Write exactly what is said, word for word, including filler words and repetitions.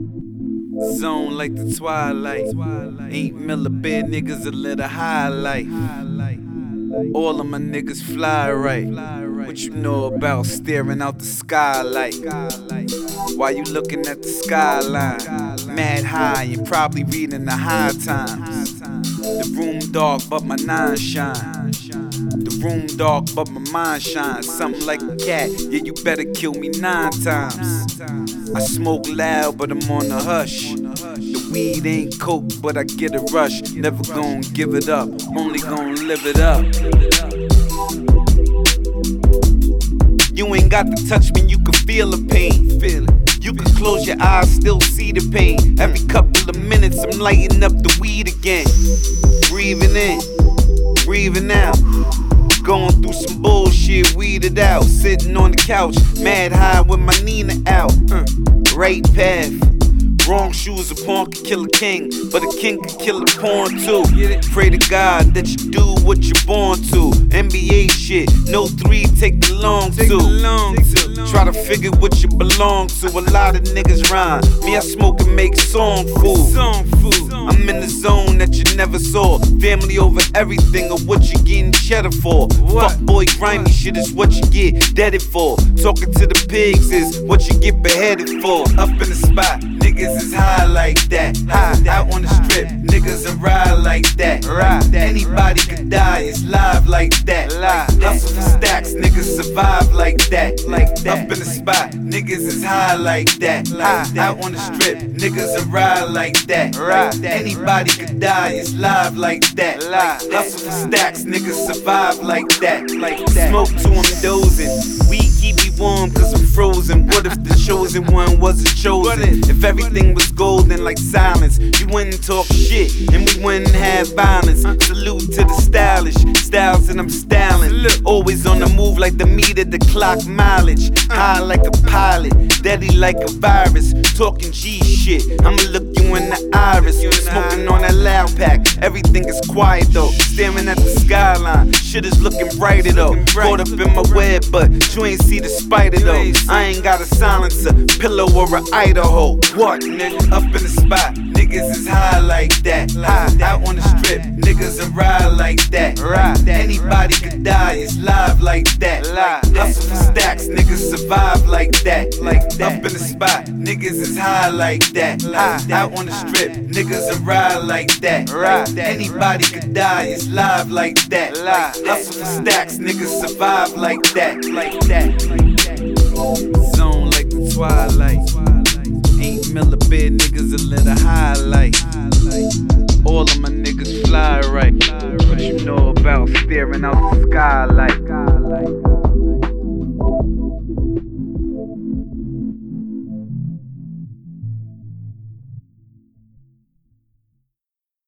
Zone like the twilight. Ain't Miller bed niggas a little highlight. All of my niggas fly right. What you know about staring out the skylight? While you looking at the skyline, mad high, you probably reading the High Times. The room dark, but my nine shine. The room dark, but my mind shines. Something like a cat, yeah, you better kill me nine times. I smoke loud, but I'm on the hush. The weed ain't coke, but I get a rush. Never gon' give it up, only gon' live it up. You ain't got to touch me, you can feel the pain. Feel it. You can close your eyes, still see the pain. Every couple of minutes, I'm lighting up the weed again. Breathing in, breathing out. Going through some bullshit, weeded out. Sitting on the couch, mad high with my Nina out. Uh, right path. Wrong shoes, a pawn can kill a king, but a king can kill a pawn too. Pray to God that you do what you're born to. N B A shit, no three, take the long two. Try to figure what you belong to. A lot of niggas rhyme. Me, I smoke and make song food. I'm in the zone that you never saw. Family over everything, or what you getting cheddar for. Fuck boy, grimy shit is what you get deaded for. Talking to the pigs is what you get beheaded for. Up in the spot, niggas is high like that. High out on the strip, niggas are ride like that. Anybody could die, it's live like that. Hustle for stacks, niggas survive like that. Up in the spot, niggas is high like that. High out on the strip, niggas are ride like that. Anybody could die, it's live like that. Hustle for stacks, niggas survive like that. Smoke to I'm dozing, weed keep me warm cause I'm frozen. What if the chosen one wasn't chosen? If everything was golden like silence, you wouldn't talk shit and we wouldn't have violence. Salute to the stylish styles that I'm styling. Always on the move like the meter, the clock mileage. High like a pilot, deadly like a virus. Talking G shit, I'ma look you in the iris. Smoking on that loud pack, everything is quiet though. Staring at the skyline, shit is looking brighter though. Caught up in my web, but you ain't see the spider though. I ain't got a silencer, pillow or a Idaho. What, nigga? Up in the spot, niggas is high like that. High out on the strip, niggas are ride like that. Anybody could die, it's live like that. Hustle for stacks, niggas survive like that. Up in the spot, niggas is high like that. High out on the strip, niggas are ride like that. Anybody could die, it's live like that. Hustle for stacks, niggas survive like that. Zone like the twilight. Ain't Miller bed niggas a little highlight. All of my niggas fly right. What you know about staring out the skylight?